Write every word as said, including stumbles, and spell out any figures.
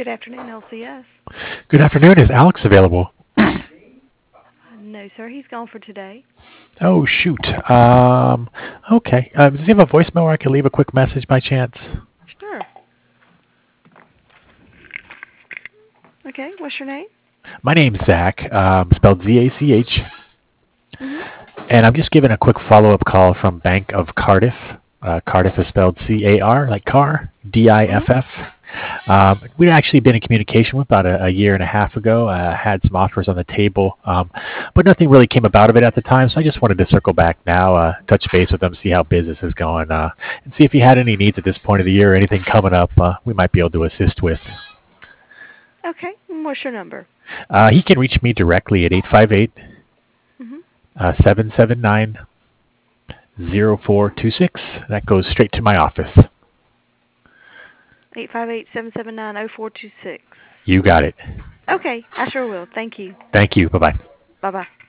afternoon, L C S. Good afternoon. Is Alex available? No, sir, he's gone for today. Oh, shoot. Um, okay. Uh, does he have a voicemail where I can leave a quick message by chance? Sure. Okay, what's your name? My name's Zach, um, spelled Z A C H, Mm-hmm. and I'm just giving a quick follow-up call from Bank of Cardiff. Uh, Cardiff is spelled C A R, like car, D I F Mm-hmm. F. Um, we'd actually been in communication with about a, a year and a half ago, uh, had some offers on the table, um, but nothing really came about of it at the time. So I just wanted to circle back now, uh, touch base with them, see how business is going, uh, and see if he had any needs at this point of the year or anything coming up uh, we might be able to assist with. Okay, and what's your number? Uh, he can reach me directly at eight five eight, Mm-hmm. seven seven nine, zero four two six. That goes straight to my office. Eight five eight seven seven nine zero four two six. You got it. Okay, I sure will. Thank you. Thank you. Bye bye. Bye bye.